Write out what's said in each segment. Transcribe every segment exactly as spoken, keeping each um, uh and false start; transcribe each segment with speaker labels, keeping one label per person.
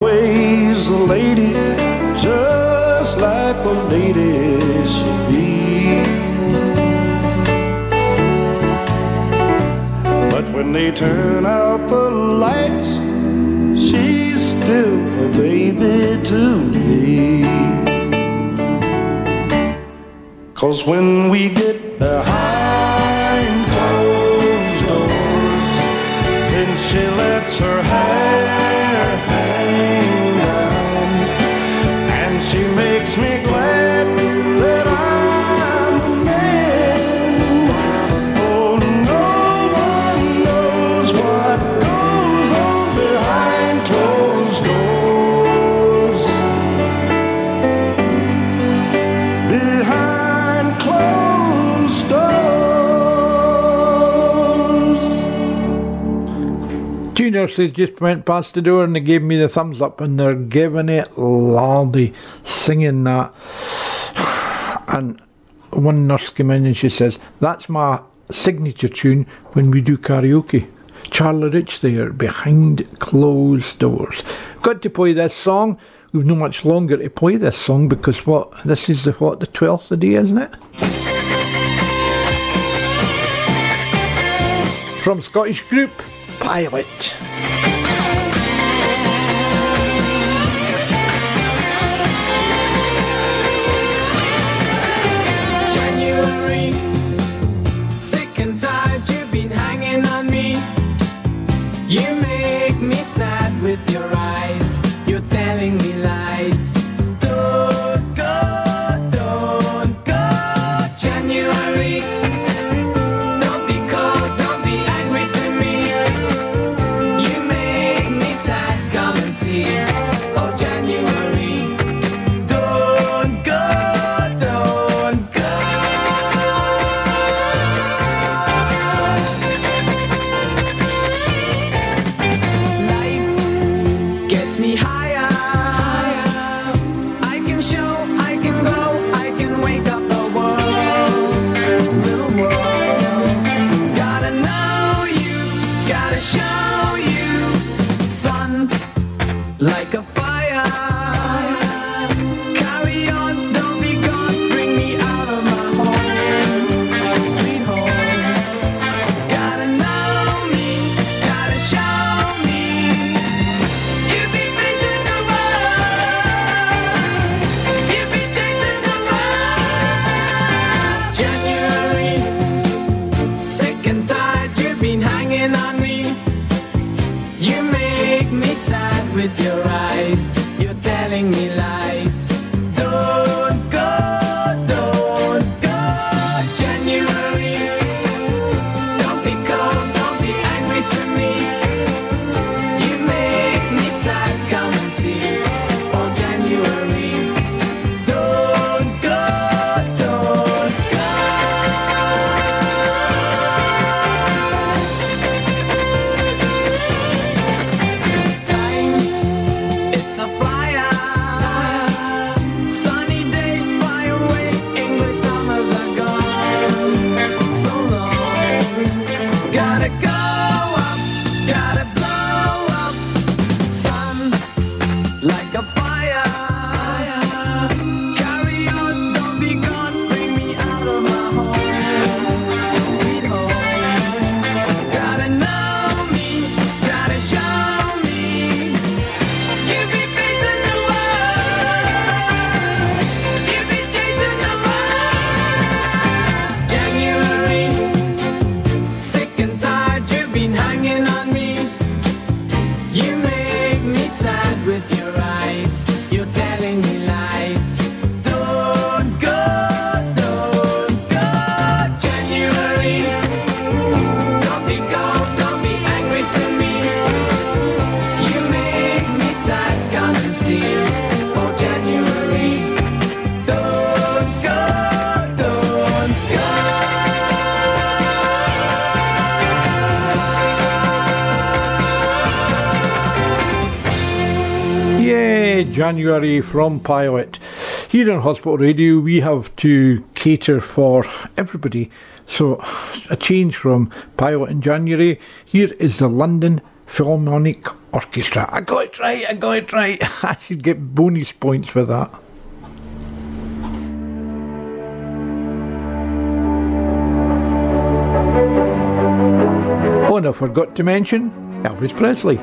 Speaker 1: Always a lady, just like a lady should be. But when they turn out the lights, she's still a baby to me. 'Cause when we get behind closed doors, then she lets her hair hang down, and she makes me glad that I'm a man. Oh, no one knows what goes on behind closed doors. Behind closed doors.
Speaker 2: Juniors, they just went past the door and they gave me the thumbs up, and they're giving it loudly, singing that. And one nurse came in and she says, that's my signature tune when we do karaoke. Charlie Rich there, Behind Closed Doors. Got to play this song. We've no much longer to play this song because what? This is the what, the twelfth day, isn't it? From Scottish group Pilot.
Speaker 3: January, sick and tired, you've been hanging on me. You make me sad with your eyes, you're telling me lies. Don't go, don't go, January. Don't be cold, don't be angry to me. You make me sad, come and see. Oh, January, don't go, don't go. Life gets me higher. I can show, I can go, I can wake up the world, little world. Gotta know you, gotta show you, sun like a fire. Carry on, don't be gone, bring me out of my home, sweet home. Gotta know me, gotta show me. You be facing the world, you be chasing the world. January, sick and tired, you've been hanging on me. You make me sad with your eyes, you're telling me lies. Don't go, don't go, January. Don't be cold, don't be angry to me. You make me sad, come and see. Oh, January. Don't go, don't go. Time, it's a flyer. Sunny day, fly away. English summers are gone. So long. Gotta go up, gotta blow up. Sun like a fire. Carry on, don't be gone. Bring me out of my home, sweet home. Gotta know me, gotta show me. You be facing the world, you be chasing the world. January, sick and tired, you've been hanging on me. You make me sad with your eyes, you're telling me lies. Don't go, don't go, January. Don't be cold, don't be angry to me. You make me sad, come and see. Oh, January. Don't go, don't go.
Speaker 2: Yay, January from Pilot. Here on Hospital Radio, we have to cater for everybody. So, a change from Pilot in January. Here is the London Philharmonic Orchestra. I got it right, I got it right. I should get bonus points for that. Oh, and I forgot to mention Elvis Presley.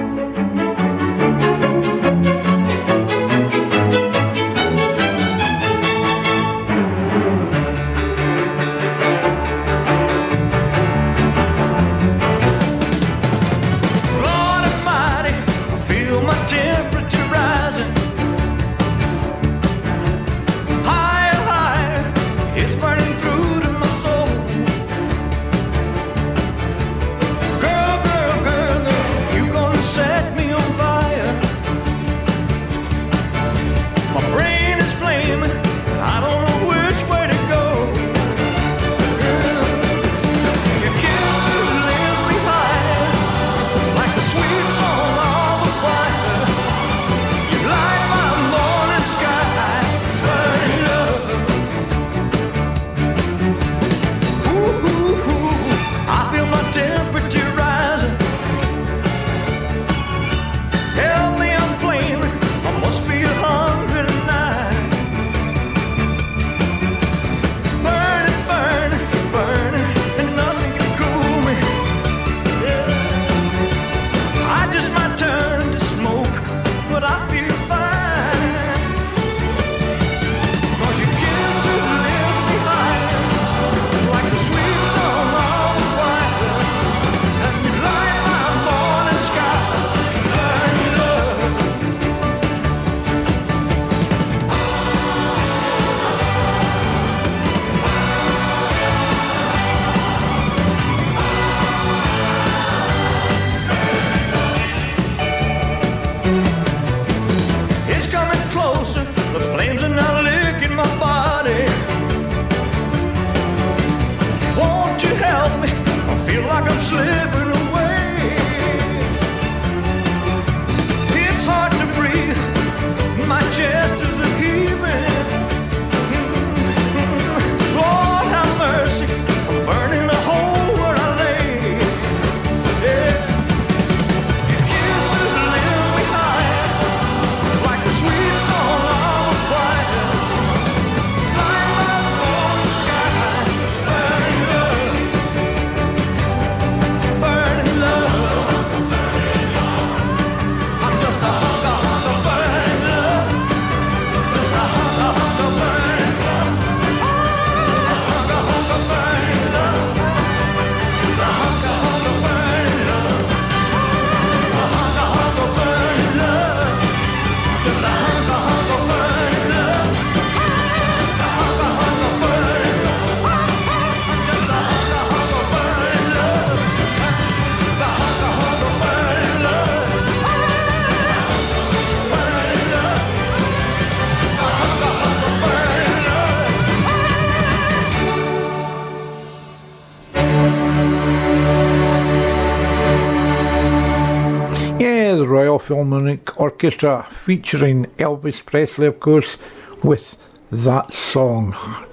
Speaker 2: Royal Philharmonic Orchestra featuring Elvis Presley, of course, with that song,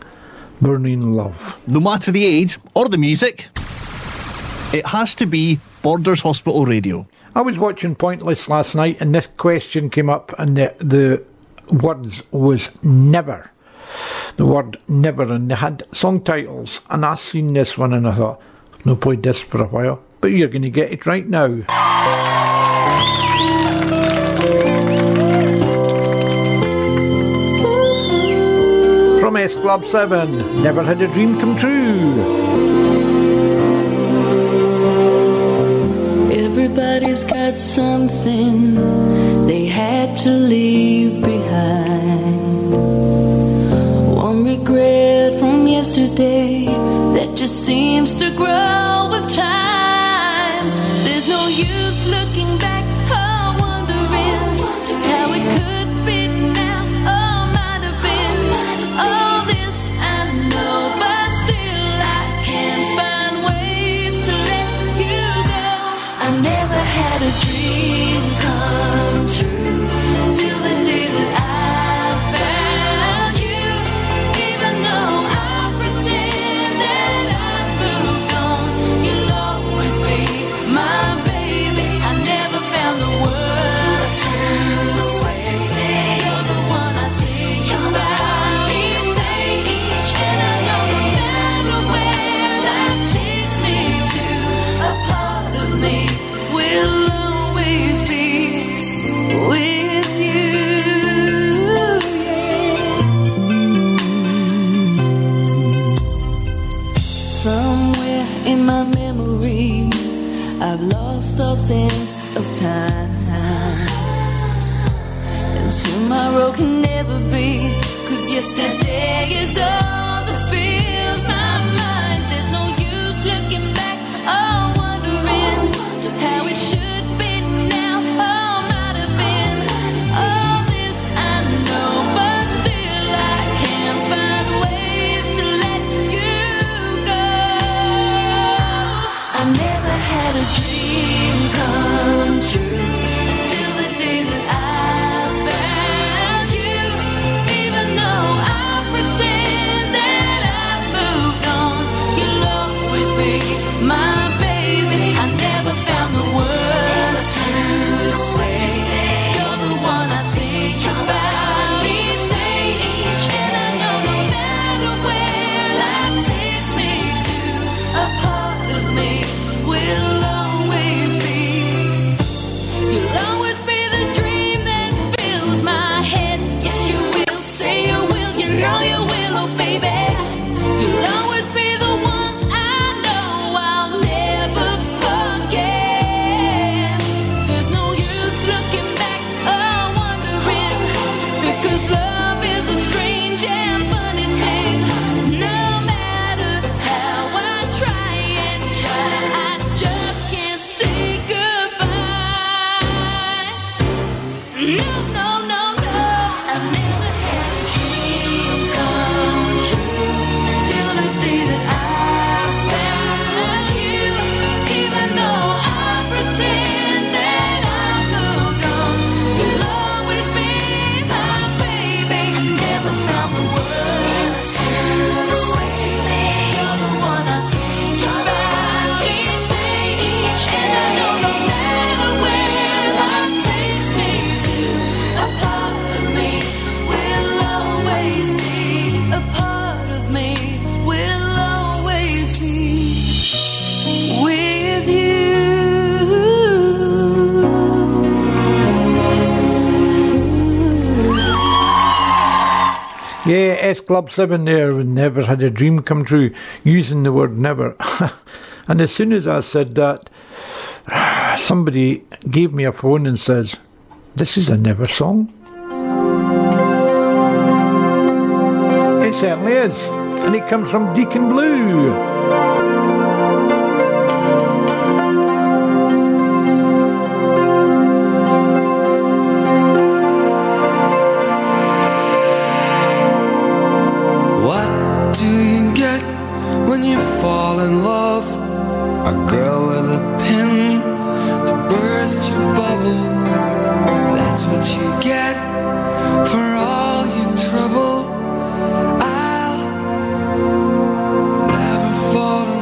Speaker 2: Burning Love.
Speaker 4: No matter the age or the music, it has to be Borders Hospital Radio.
Speaker 2: I was watching Pointless last night and this question came up and the, the words was never. The word never, and they had song titles, and I seen this one and I thought, no played this for a while, but you're going to get it right now. From S Club seven, Never Had a Dream Come True.
Speaker 5: Everybody's got something they had to leave behind. One regret from yesterday that just seems to grow with time. There's no use looking back or wondering how it could be now or might have been. All this I know, but still I can't find ways to let you go. I never had a dream come true till the day that I found you. Even though I pretend that I moved on, can never be, 'cause yesterday is all that fills my mind. There's no use looking back or wondering how it should be now or might have been. All this I know, but still I can't find ways to let you go. I never had a dream come true till the day that I found you. Even though I pretend that I've moved on, you'll always be my baby. I never found the words to say. You're the one I think about each day, and I know no matter where life takes me to, a part of me will always be. You'll always be the dream that fills my head. Yes, you will, say you will, you know you will, oh baby. You'll always be the one I know I'll never forget. There's no use looking back or wondering, because love is a strange and funny thing. No matter how I try and try, I just can't say goodbye. No, no, no, no. I never had a dream come true till the day that I found you. Even though I pretend that I've moved on, you'll always be my baby. I never found the words to say. You're the one I think about each day, and I know no matter where life takes me to, a part of me will always be. A part of me will always be with you.
Speaker 2: Yeah, S Club seven there, never had a dream come true, using the word never. And as soon as I said that, somebody gave me a phone and says, this is a never song. It certainly is. And it comes from Deacon Blue.
Speaker 6: What do you get when you fall in love? A girl with a pin to burst your bubble. That's what you get for all your trouble. I'll never fall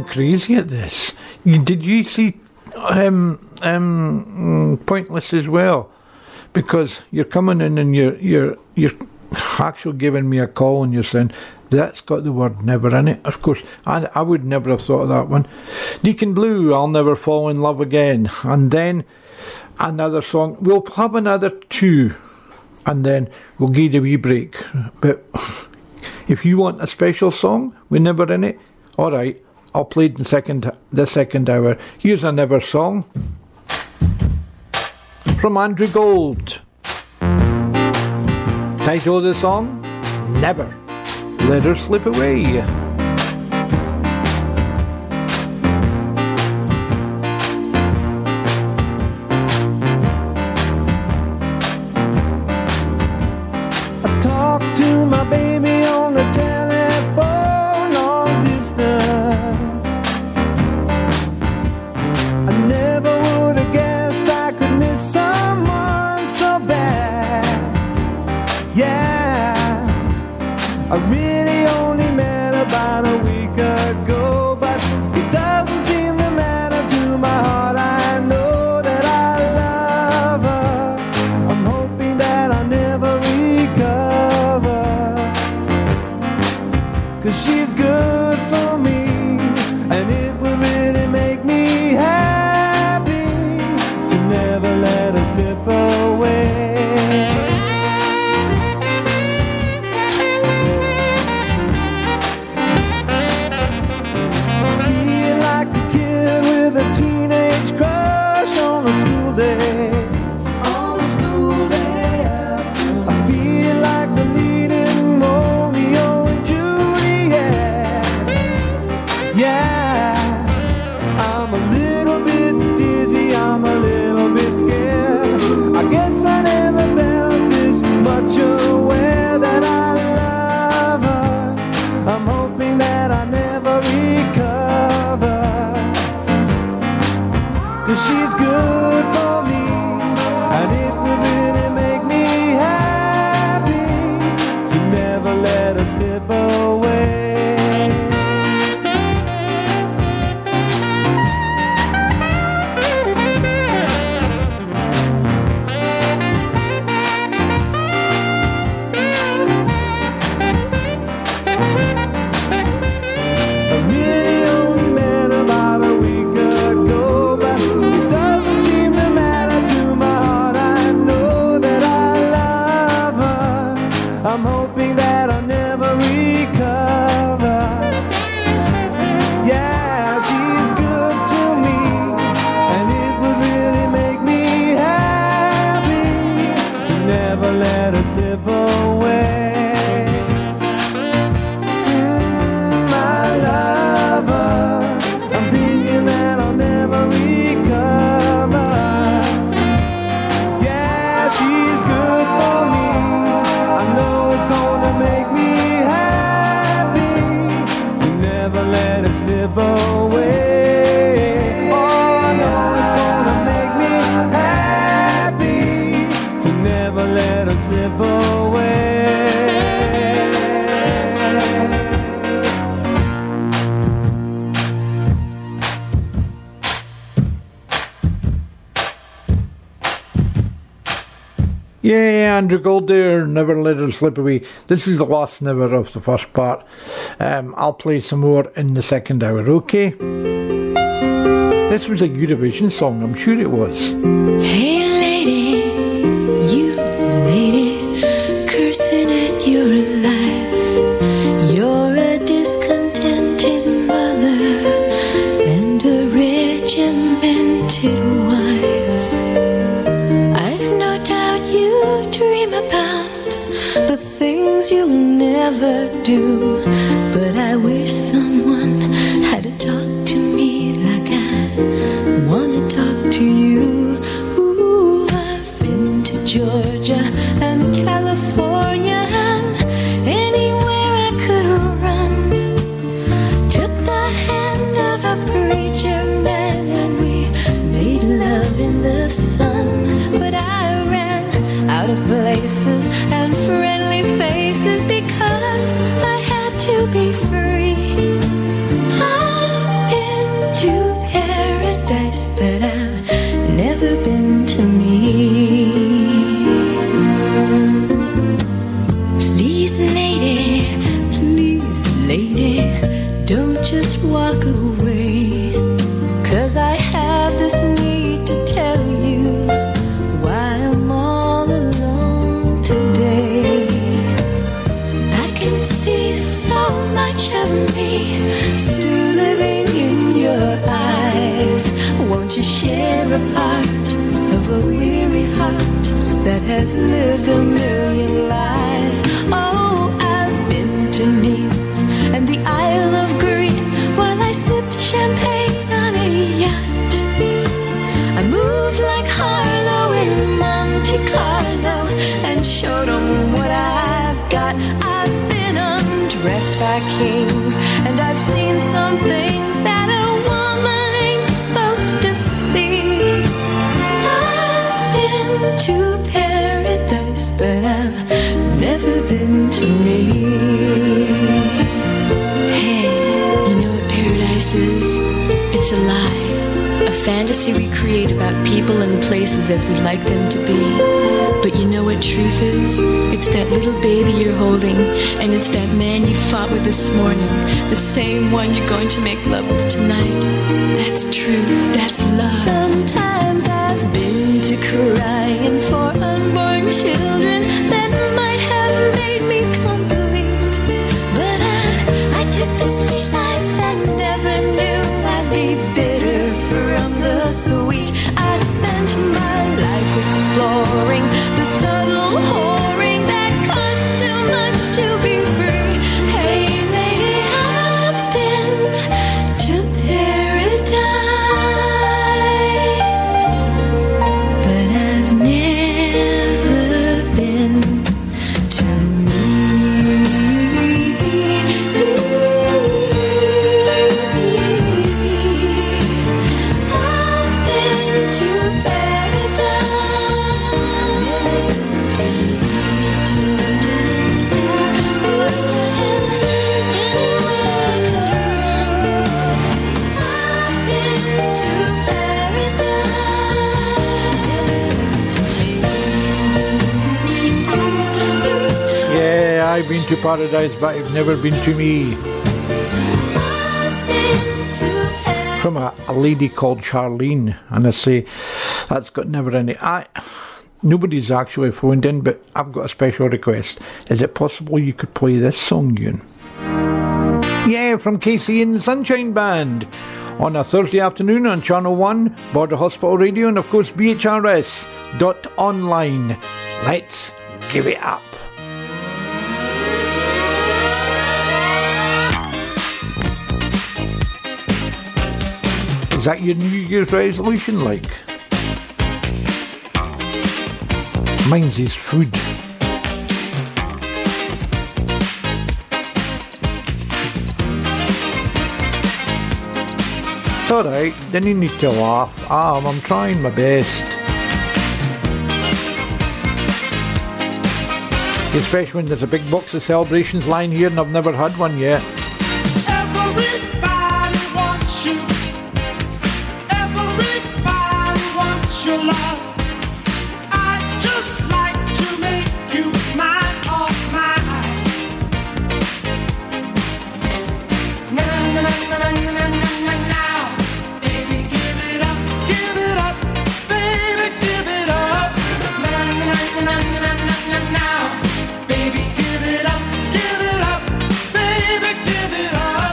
Speaker 2: crazy at this. You, did you see um, um, Pointless as well? Because you're coming in and you're you're you're actually giving me a call and you're saying that's got the word never in it. Of course, I, I would never have thought of that one. Deacon Blue, I'll Never Fall in Love Again. And then another song. We'll have another two and then we'll give the wee break. But if you want a special song with never in it, alright, I'll play it in second, the second hour. Here's a never song from Andrew Gold. Title of the song, Never Let Her Slip Away.
Speaker 7: I talked to my baby on the telephone long distance. I never would have guessed I could miss someone so bad. Yeah, I really only met about a week ago, but it doesn't seem to matter to my heart. I know that I love her. I'm hoping that I never recover, 'cause she's good for me, and it would really make me happy to never let her slip away. A teenage crush on a school day. On a school day after. I feel like the leading Romeo and Juliet. Yeah, I'm a little bit dizzy, I'm a little bit scared. I guess I never felt this much aware that I love her. I'm hoping that I never recover, 'cause she's good for me, and it would really make me happy to never let her slip away. I really only met about a week ago, but it doesn't seem to matter to my heart. I know that I love her. I'm hoping that I'll never recover. Yeah, she's good to me, and it would really make me happy to never let her slip away. Mm, I love her. I'm thinking that I'll never recover. Yeah, she's good for me. I know it's gonna make me happy to never let it slip away. Oh, I know it's gonna make me happy to never let it slip away.
Speaker 2: Yeah, Andrew Gold there, Never Let Her Slip Away. This is the last never of the first part. Um, I'll play some more in the second hour, okay? This was a Eurovision song, I'm sure it was.
Speaker 5: Hey lady, you lady, cursing at your life. You're a discontented mother and a regimented wife. I've no doubt you dream about the things you'll never do, but I wish someone had to talk to me like I wanna talk to you. Ooh, I've been to Georgia and California and anywhere I could run. Took the hand of a preacher man and we made love in the sun. But I ran out of places and friendly faces because I had to be free. I've been you're a part of a weary heart that has lived a million lives. Oh, I've been to Nice and the Isle of Greece while I sipped champagne on a yacht. I moved like Harlow in Monte Carlo and showed them what I've got. I've been undressed by kings and I've seen some things that a woman ain't supposed to see. I've been to paradise, but I've never been to me. Hey, you know what paradise is? It's a lie, a fantasy we create about people and places as we like them to be. But you know what truth is? It's that little baby you're holding, and it's that man you fought with this morning, the same one you're going to make love with tonight. That's truth, that's love. Sometimes I've been to crying for unborn children that might have made me complete. But I, I took the sweet life and never knew I'd be bitter from the sweet. I spent my life exploring the subtle whoring that costs too much to be free. Hey lady, I've been to paradise, but I've never been to me. I've been to paradise.
Speaker 2: Yeah, I've been to paradise, but I've never been to me. From a, a lady called Charlene, and I say that's got never any. I nobody's actually phoned in, but I've got a special request. Is it possible you could play this song, Ewan? Yeah, from Casey and the Sunshine Band on a Thursday afternoon on Channel One, Border Hospital Radio, and of course B H R S dot online. Let's give it up. Is that your New Year's resolution, like? Mine's is food. It's alright, didn't need to laugh. Ah, I'm trying my best. Especially when there's a big box of celebrations lying here and I've never had one yet.
Speaker 8: Everybody wants you. Everybody wants your love. I just like to make you mine, oh mine. Na na na na na na na na now, baby, give it up, give it up, baby, give it up. Na na na na na na na na now, baby, give it up, give it up, baby, give it up.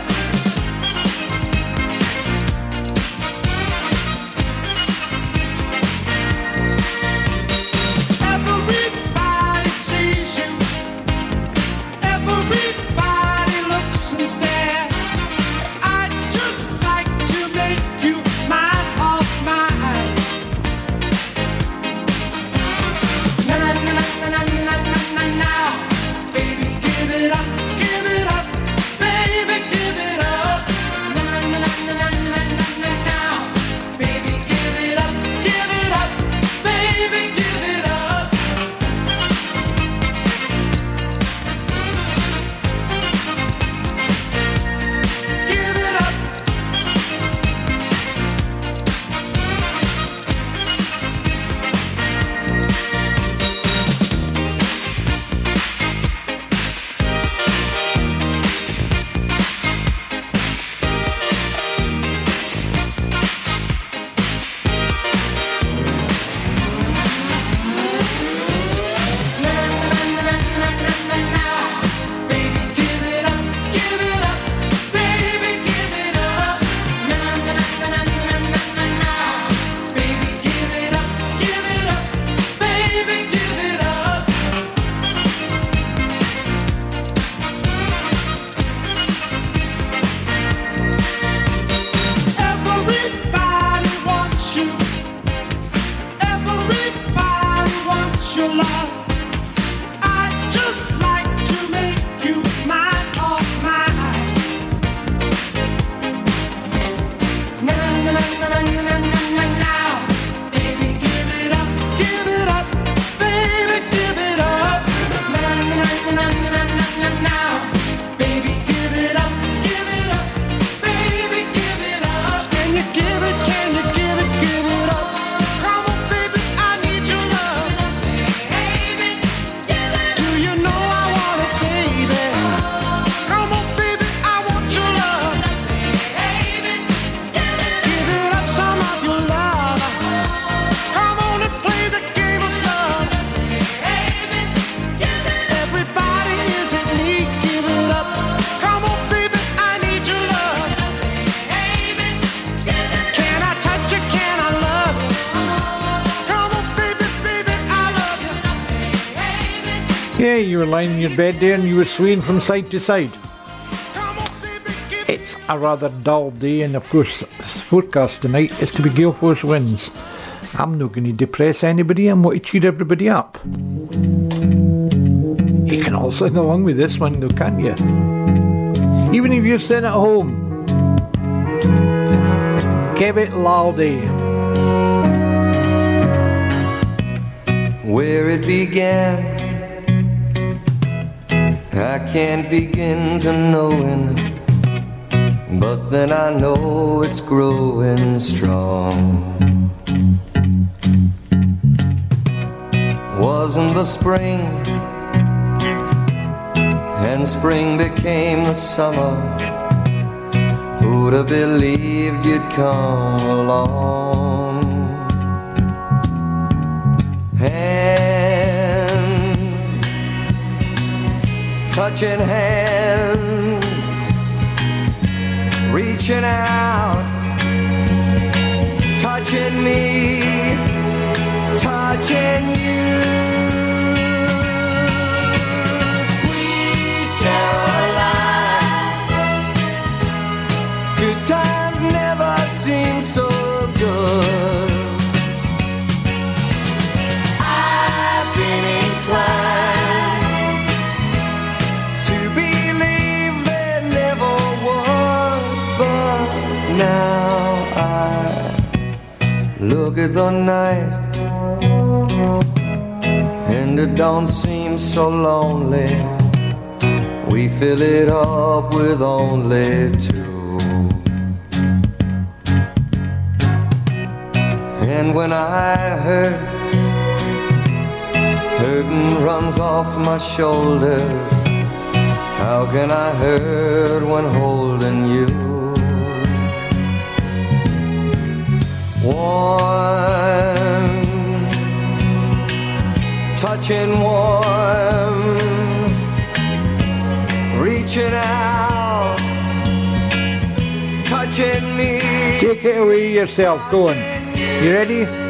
Speaker 8: your love. I'd just like to make you mine, all mine. Now, now, now, now, now, now, now, now. Baby, give it up, give it up, baby, give it up. Now, now, now, now, now, now, now, now. Baby, give it up, give it up, baby, give it up. Can you give it, can you give it, give it up? Come on, baby, I need your love. Baby, give it. Do you know I want it, baby? Come on, baby, I want your love. Baby, give it. Give it up some of your love. Come on and play the game of love. Baby, give it. Everybody is in need, give it up. Come on, baby, I need your love. Baby, give it. Can I touch you? Can I love you? Come on, baby, baby, I love you.
Speaker 2: Yeah, you were lying in your bed there and you were swaying from side to side.
Speaker 8: Come on, baby, give it.
Speaker 2: It's a rather dull day, and of course, this forecast tonight is to be gale force winds. I'm not going to depress anybody, I'm going to cheer everybody up. You can all sing along with this one though, can't you? Even if you're sitting at home. Give it loudy.
Speaker 6: Where it began, I can't begin to knowing, but then I know it's growing strong. Wasn't the spring, and spring became the summer. Who'd have believed you'd come along? Hand, touching hands, reaching out, touching me, touching you. Sweet Caroline, good times never seem so good. I've been inclined to believe there never was, but now I look at the night and it don't seem so lonely. We fill it up with only two. And when I hurt, hurting runs off my shoulders. How can I hurt when holding you? Warm, touching warm, reaching out, touching me.
Speaker 2: Take it away yourself, go on. You ready?